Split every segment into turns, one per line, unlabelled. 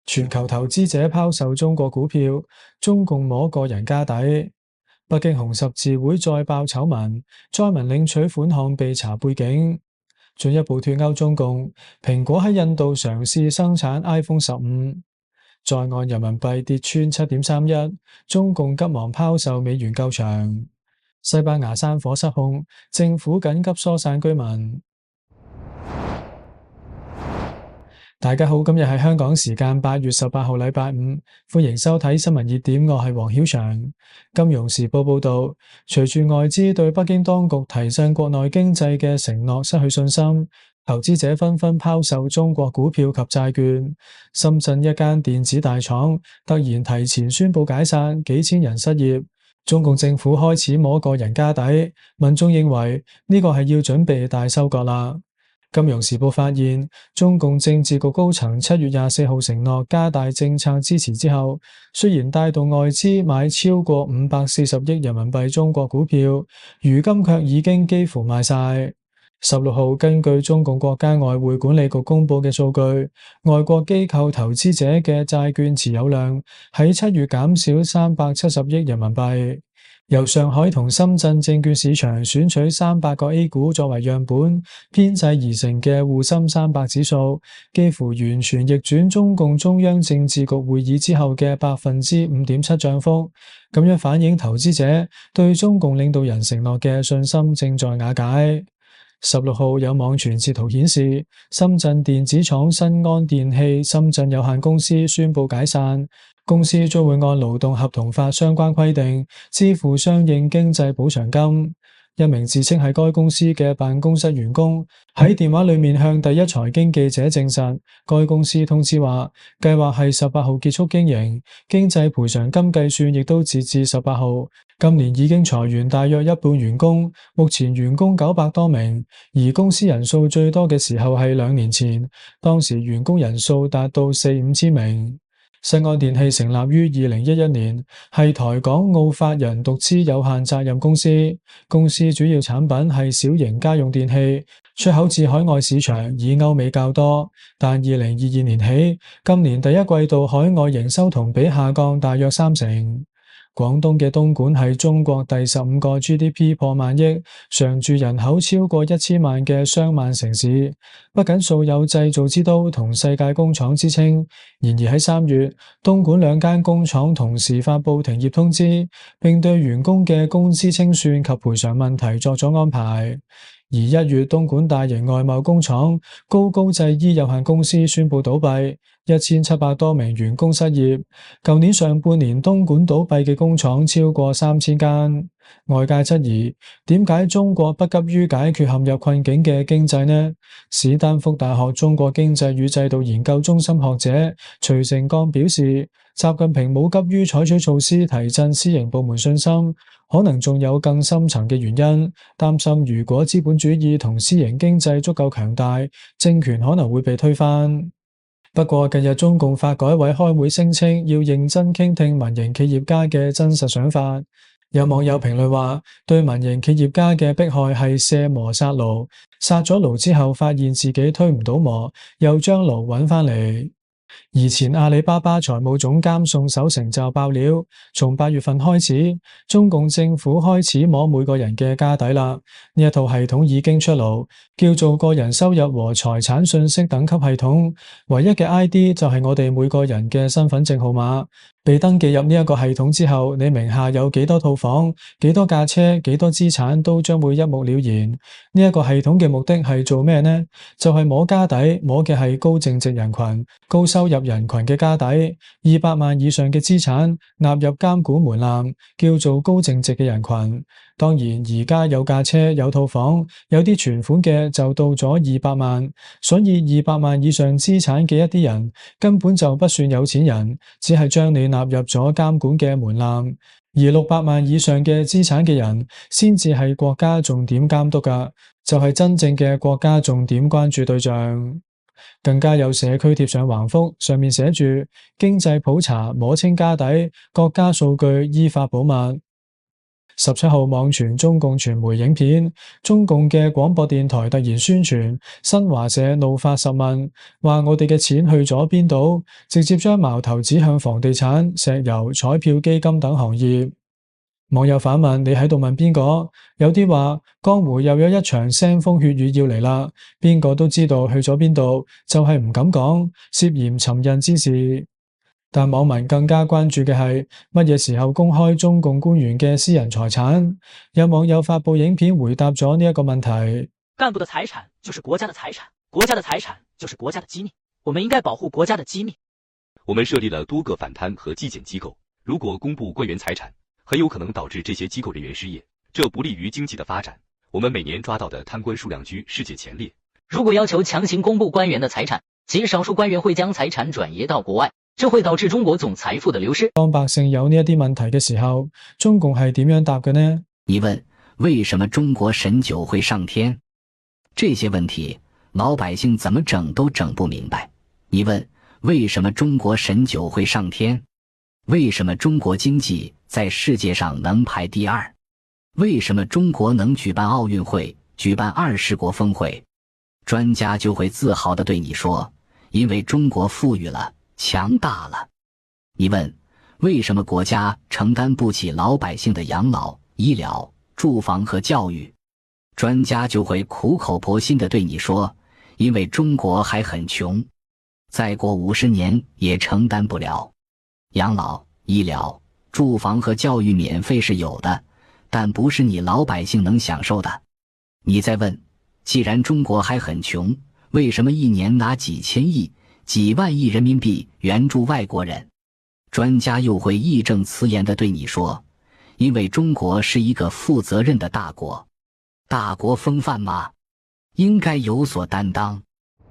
全球投資者拋售中國股票，中共摸個人家底。北京紅十字會再爆醜聞，災民領取款項被查背景。進一步脫鈎中共，蘋果喺印度嘗試生產 iPhone 15。在岸人民幣跌穿7.31，中共急忙拋售美元救場。西班牙山火失控，政府緊急疏散居民。大家好，今日係香港時間8月18號禮拜五，歡迎收睇新聞熱點，我係黃曉翔。金融時報報道，隨住外資對北京當局提振國內經濟嘅承諾失去信心，投資者紛紛拋售中國股票及債券。深圳一間電子大廠突然提前宣布解散，幾千人失業。中共政府開始摸個人家底，民眾認為呢個係要準備大收割啦。金融時報發現，中共政治局高層7月24號承諾加大政策支持之後，雖然帶動外資買超過540億人民幣中國股票，如今卻已經幾乎賣晒。16號根據中共國家外匯管理局公佈嘅數據，外國機構投資者嘅債券持有量喺7月減少370億人民幣。由上海同深圳證券市場選取300個 A 股作為樣本編製而成嘅滬深300指數，幾乎完全逆轉中共中央政治局會議之後嘅5.7%漲幅，咁樣反映投資者對中共領導人承諾嘅信心正在瓦解。16號有網傳截圖顯示，深圳電子廠新安電器深圳有限公司宣布解散。公司將會按勞動合同法相關規定支付相應經濟補償金。一名自稱係該公司嘅辦公室員工喺電話裏面向第一財經記者證實，該公司通知話計劃係18號結束經營，經濟賠償金計算亦都截至18號。今年已經裁員大約一半員工，目前員工900多名，而公司人數最多嘅時候係2年前，當時員工人數達到4-5千名。新安電器成立於2011年，係台港澳法人獨資有限責任公司。公司主要產品係小型家用電器，出口至海外市場，以歐美較多。但2022年起，今年第一季度海外營收同比下降大約30%。廣東嘅東莞係中國第15個 GDP 破萬億、常住人口超過1000萬嘅雙萬城市，不僅素有製造之都同世界工廠之稱，然而喺3月，東莞2間工廠同時發佈停業通知，並對員工嘅工資清算及賠償問題作咗安排。而1月，東莞大型外貿工廠高製衣有限公司宣布倒閉，1700多名員工失業。舊年上半年，東莞倒閉嘅工廠超過3000間。外界質疑，點解中國不急於解決陷入困境嘅經濟呢？史丹福大學中國經濟與制度研究中心學者徐成剛表示，習近平冇急於採取措施提振私營部門信心，可能仲有更深層嘅原因，擔心如果資本主義同私營經濟足夠強大，政權可能會被推翻。不過近日中共發改委開會聲稱要認真傾聽民營企業家嘅真實想法。有網友評論話，對民營企業家嘅迫害係卸磨殺驢，殺咗驢之後發現自己推唔到磨，又將驢揾返嚟。而前阿里巴巴財務總監宋守成就爆料，從8月份開始，中共政府開始摸每個人嘅家底啦。呢一套系統已經出爐，叫做個人收入和財產信息等級系統，唯一嘅 ID 就係我哋每個人嘅身份證號碼。被登記入呢一個系統之後，你名下有幾多套房、幾多架車、幾多資產都將會一目了然。呢一個系統嘅目的係做咩呢？就係摸家底，摸嘅係高淨值人群、高收入人群嘅家底。200萬以上嘅資產納入監管門檻，叫做高淨值嘅人群。當然，而家有架車、有套房、有啲存款嘅就到咗200萬，所以200萬以上資產嘅一啲人根本就不算有錢人，只係將你納入咗監管嘅門檻。而600萬以上嘅資產嘅人先至係國家重點監督㗎，就係真正嘅國家重點關注對象。更加有社區貼上橫幅，上面寫住經濟普查摸清家底，國家數據依法保密。 17號網傳中共傳媒影片，中共嘅廣播電台突然宣傳，新華社怒發實問，話我哋嘅錢去咗邊度？直接將矛頭指向房地產、石油、彩票基金等行業。網友反問：你喺度問邊個？有啲話江湖又有一場腥風血雨要嚟啦，邊個都知道去咗邊度，就係唔敢講，涉嫌尋釁之事。但網民更加關注嘅係乜嘢時候公開中共官員嘅私人財產？有網友發布影片回答咗呢一個問題：
幹部的財產就是國家的財產，國家的財產就是國家的機密，我們應該保護國家的機密。
我們設立了多個反貪和紀檢機構，如果公布官員財產，很有可能導致這些機構人員失業，這不利於經濟的發展。我們每年抓到的貪官數量居世界前列。
如果要求強行公布官員的財產，極少數官員會將財產轉移到國外，這會導致中國總財富的流失。
當百姓有呢一啲問題嘅時候，中共係點樣答嘅呢？
你問為什麼中國神九會上天？這些問題老百姓怎麼整都整不明白。你問為什麼中國神九會上天？為什麼中國經濟在世界上能排第二？為什麼中國能舉辦奧運會，舉辦20國峰會？專家就會自豪地對你說，因為中國富裕了，強大了。你問為什麼國家承擔不起老百姓的養老、醫療、住房和教育？專家就會苦口婆心地對你說，因為中國還很窮，再過50年也承擔不了。養老、醫療、住房和教育免費是有的，但不是你老百姓能享受的。你再問，既然中國還很窮，為什麼一年拿幾千億、幾萬億人民幣援助外國人？專家又會義正辭嚴地對你說，因為中國是一個負責任的大國，大國風範嘛，應該有所擔當。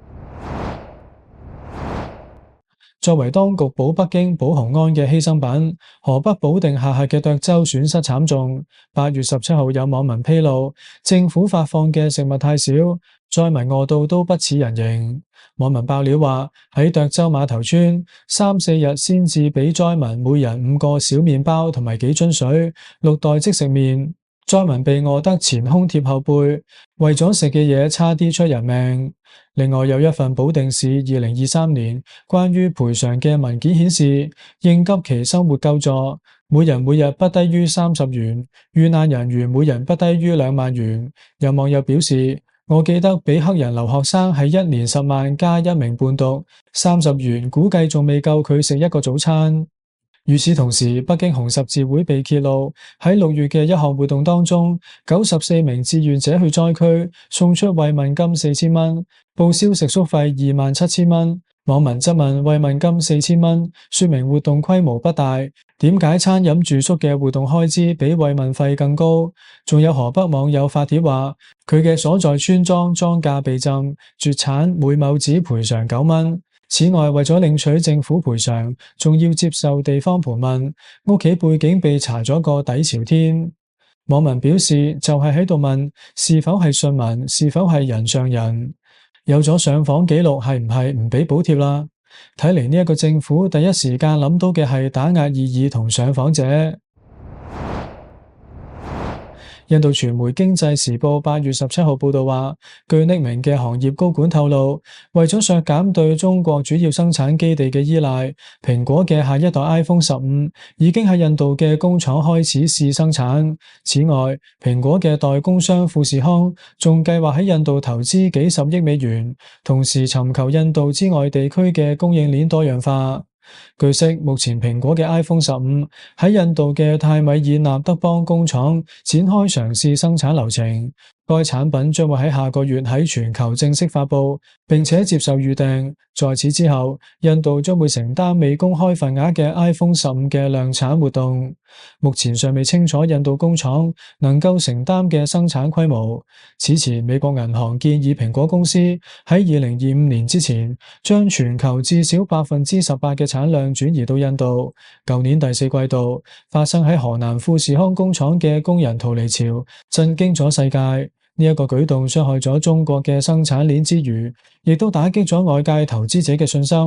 作為當局保北京、保雄安嘅犧牲品，河北保定下轄嘅涿州損失慘重。8月17號有網民披露，政府發放嘅食物太少，災民餓到都不似人形。網民爆料話，喺涿州碼頭村3、4日先至俾災民每人5個小麵包同埋幾樽水，6袋即食麵。災民被餓得前胸貼後背，為咗食嘅嘢差啲出人命。另外有一份保定市2023年關於賠償嘅文件顯示，應急期生活救助每人每日不低於30元，遇難人員每人不低於2萬元。有網友表示，我記得俾黑人留學生係1年10萬加1名伴讀，30元估計仲未夠佢食一個早餐。與此同時，北京紅十字會被揭露喺6月嘅一項活動當中，94名志願者去災區送出慰問金4000蚊，報銷食宿費27000蚊。網民質問慰問金4000蚊，說明活動規模不大，點解餐飲住宿嘅活動開支比慰問費更高？仲有河北網友發帖話，佢嘅所在村莊莊稼被浸，絕產，每畝只賠償9蚊。此外，為咗領取政府賠償，仲要接受地方盤問，屋企背景被查咗個底朝天。網民表示，就係喺度問是否係順民，是否係人上人，有咗上訪記錄係唔係唔俾補貼啦？睇嚟呢一個政府第一時間諗到嘅係打壓異議同上訪者。印度傳媒《經濟時報》8月17號報道話，據匿名嘅行業高管透露，為咗削減對中國主要生產基地嘅依賴，蘋果嘅下一代 iPhone 15已經喺印度嘅工廠開始試生產。此外，蘋果嘅代工商富士康仲計劃喺印度投資幾十億美元，同時尋求印度之外地區嘅供應鏈多樣化。據悉，目前蘋果嘅 iPhone 15喺印度嘅泰米爾納德邦工廠展開嘗試生產流程，該產品將會喺下個月喺全球正式發佈，並且接受預訂。在此之後，印度將會承擔未公開份額嘅 iPhone 15嘅量產活動。目前尚未清楚印度工廠能夠承擔嘅生產規模。此前，美國銀行建議蘋果公司喺2025年之前，將全球至少18%嘅產量轉移到印度。舊年第4季度發生喺河南富士康工廠嘅工人逃離潮，震驚咗世界。呢一個舉動傷害咗中國嘅生產鏈之餘，亦都打擊咗外界投資者嘅信心。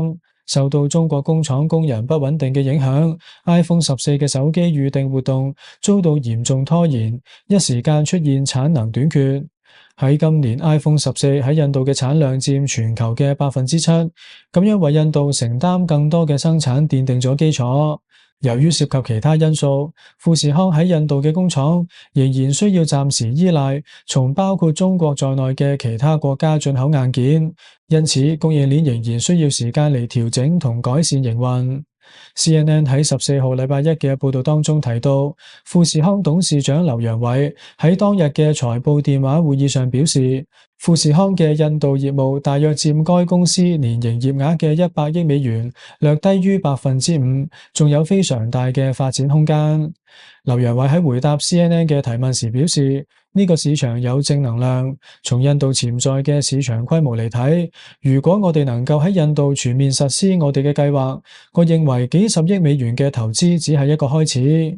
受到中國工廠工人不穩定嘅影響，iPhone 14嘅手機預訂活動遭到嚴重拖延，一時間出現產能短缺。喺今年 iPhone 14喺印度嘅產量佔全球嘅7%，咁樣為印度承擔更多嘅生產奠定咗基礎。由於涉及其他因素，富士康喺印度嘅工廠仍然需要暫時依賴從包括中國在內嘅其他國家進口硬件，因此供應鏈仍然需要時間嚟調整同改善營運。CNN 喺14號禮拜一嘅報道當中提到，富士康董事長劉揚偉喺當日嘅財報電話會議上表示，富士康嘅印度業務大約佔該公司年營業額嘅100億美元，略低於5%，仲有非常大嘅發展空間。劉揚偉喺回答 CNN 嘅提問時表示，呢個市場有正能量，從印度潛在嘅市場規模嚟睇，如果我哋能夠喺印度全面實施我哋嘅計劃，我認為幾十億美元嘅投資只係一個開始。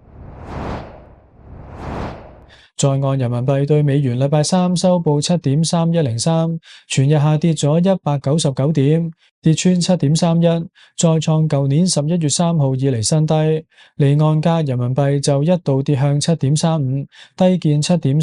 在岸人民幣對美元禮拜三收報7.3103，全日下跌咗199點，跌穿7.31，再創舊年11月3號以嚟新低。離岸價人民幣就一度跌向7.35，低見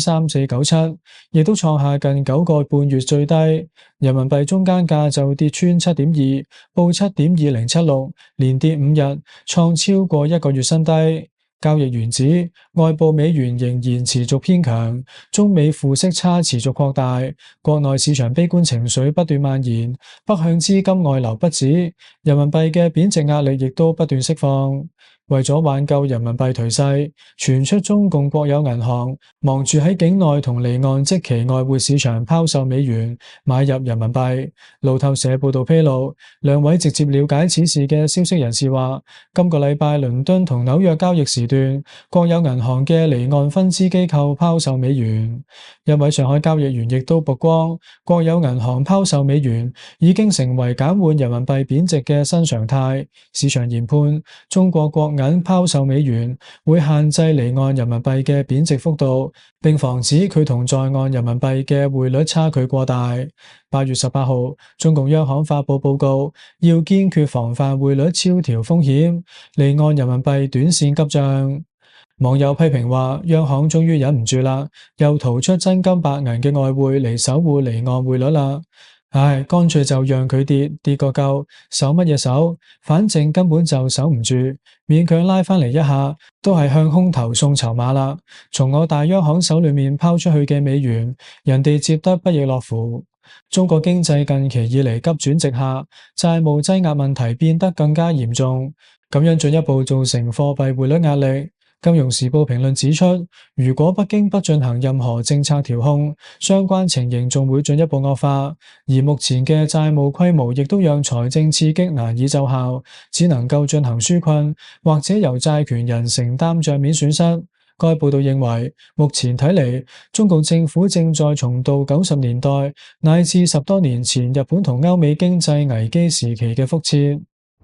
7.3497，亦都創下近9個半月最低。人民幣中間價就跌穿7.2，報7.2076，連跌5日，創超過1個月新低。交易員指，外部美元仍然持續偏強，中美負息差持續擴大，國內市場悲觀情緒不斷蔓延，北向資金外流不止，人民幣嘅貶值壓力亦都不斷釋放。為咗挽救人民幣頹勢，傳出中共國有銀行忙住喺境內同離岸即期外匯市場拋售美元，買入人民幣。路透社報道披露，兩位直接了解此事嘅消息人士話，今個禮拜倫敦同紐約交易時段，國有銀行嘅離岸分支機構拋售美元。一位上海交易員亦都曝光，國有銀行拋售美元已經成為減緩人民幣貶值嘅新常態。市場研判，中國國銀拋售美元會限制離岸人民幣嘅貶值幅度，並防止佢同在岸人民幣嘅匯率差距過大。8月18號，中共央行發佈報告，要堅決防範匯率超調風險，離岸人民幣短線急漲。網友批評話，央行終於忍唔住啦，又掏出真金白銀嘅外匯嚟守護離岸匯率啦。唉，乾脆就讓佢跌，跌個夠，守乜嘢守？反正根本就守唔住，勉強拉翻嚟一下，都係向空頭送籌碼啦。從我大央行手裏面拋出去嘅美元，人哋接得不亦樂乎。中國經濟近期以嚟急轉直下，債務擠壓問題變得更加嚴重，咁樣進一步造成貨幣匯率壓力。金融時報評論指出，如果北京不進行任何政策調控，相關情形仲會進一步惡化。而目前嘅債務規模亦都讓財政刺激難以奏效，只能夠進行紓困，或者由債權人承擔賬面損失。該報道認為，目前睇嚟，中共政府正在重蹈90年代乃至10多年前日本同歐美經濟危機時期嘅覆轍。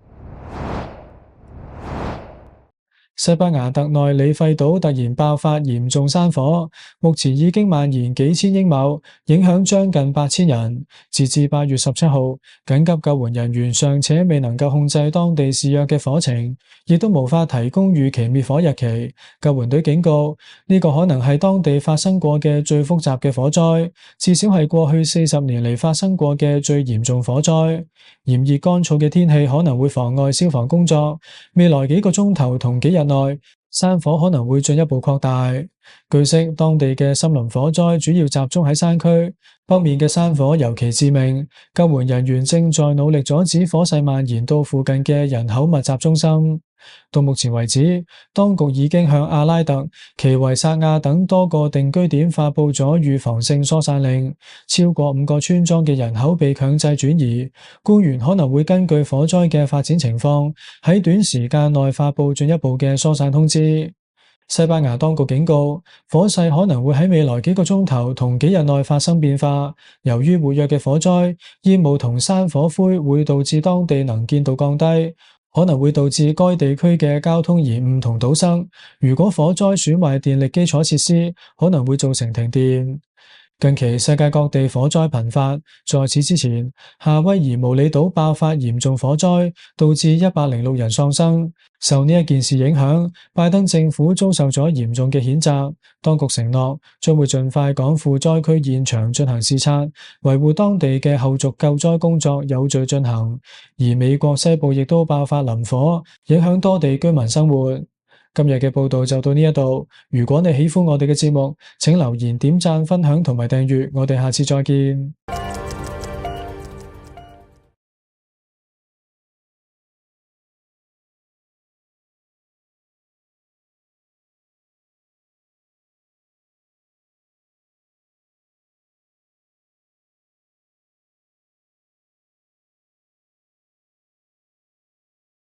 西班牙特內里費島突然爆發嚴重山火，目前已經蔓延幾千英畝，影響將近8000人。截至8月17號，緊急救援人員尚且未能夠控制當地肆虐嘅火情，亦都無法提供預期滅火日期。救援隊警告，呢個可能係當地發生過嘅最複雜嘅火災，至少係過去40年嚟發生過嘅最嚴重火災。炎熱乾燥嘅天氣可能會妨礙消防工作，未來幾個鐘頭同幾日內，山火可能會進一步擴大。據悉，當地嘅森林火災主要集中喺山區，北面嘅山火尤其致命。救援人員正在努力阻止火勢蔓延到附近嘅人口密集中心。到目前為止，當局已經向阿拉特、奇維薩亞等多個定居點發佈咗預防性疏散令，超過5個村莊嘅人口被強制轉移。官員可能會根據火災嘅發展情況，喺短時間內發佈進一步嘅疏散通知。西班牙當局警告，火勢可能會喺未來幾個鐘頭同幾日內發生變化。由於活躍嘅火災，煙霧同山火灰會導致當地能見度降低，可能會導致該地區嘅交通延誤同堵塞。如果火災損壞電力基礎設施，可能會造成停電。 近期世界各地火災頻發，在此之前，夏威夷毛里島爆發嚴重火災，導致106人喪生。受呢一件事影響，拜登政府遭受咗嚴重嘅譴責。當局承諾將會盡快趕赴災區現場進行視察，維護當地嘅後續救災工作有序進行。而美國西部亦都爆發林火，影響多地居民生活。今日嘅報道就到呢一度。如果你喜歡我哋嘅節目，請留言、點讚、分享同埋訂閱。我哋下次再見。